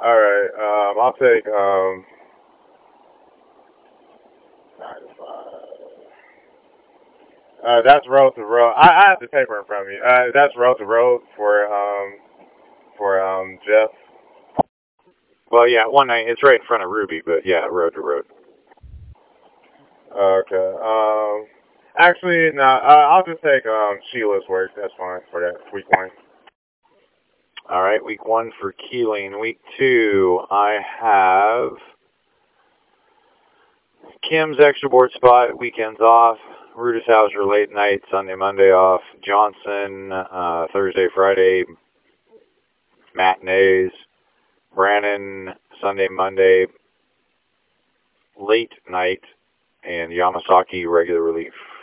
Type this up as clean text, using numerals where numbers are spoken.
All right. I'll take that's road to road. I have the paper in front of me. That's road to road for Jeff. Well, yeah, 190. It's right in front of Ruby, but yeah, road to road. Okay. Actually, no. I'll just take Sheila's work. That's fine for that week 1. All right, week 1 for Keeling. Week 2, I have Kim's extra board spot, weekends off. Rudishauser late night, Sunday, Monday off. Johnson, Thursday, Friday, matinees. Brannon, Sunday, Monday, late night. And Yamasaki, regular relief.